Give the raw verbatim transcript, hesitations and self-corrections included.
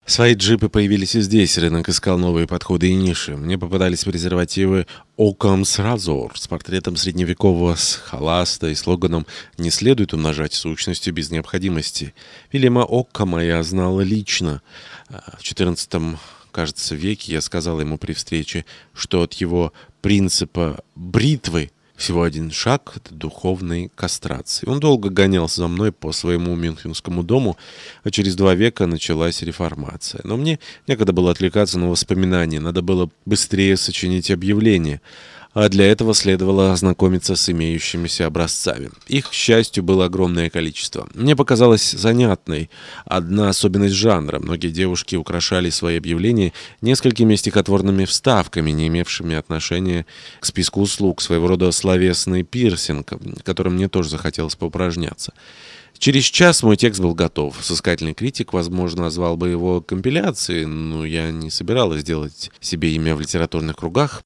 Свои джипы появились и здесь. Рынок искал новые подходы и ниши. Мне попадались презервативы Occam's Razor с портретом средневекового схоласта и слоганом «Не следует умножать сущности без необходимости». Вильяма Оккама я знал лично. В четырнадцатом, кажется, веке я сказал ему при встрече, что от его принципа бритвы всего один шаг от духовной кастрации. Он долго гонялся за мной по своему мюнхенскому дому, а через два века началась реформация. Но мне некогда было отвлекаться на воспоминания, надо было быстрее сочинить объявление. А для этого следовало ознакомиться с имеющимися образцами. Их, к счастью, было огромное количество. Мне показалась занятной одна особенность жанра. Многие девушки украшали свои объявления несколькими стихотворными вставками, не имевшими отношения к списку услуг, своего рода словесный пирсинг, которым мне тоже захотелось поупражняться. Через час мой текст был готов. Сыскательный критик, возможно, назвал бы его компиляцией, но я не собиралась делать себе имя в литературных кругах.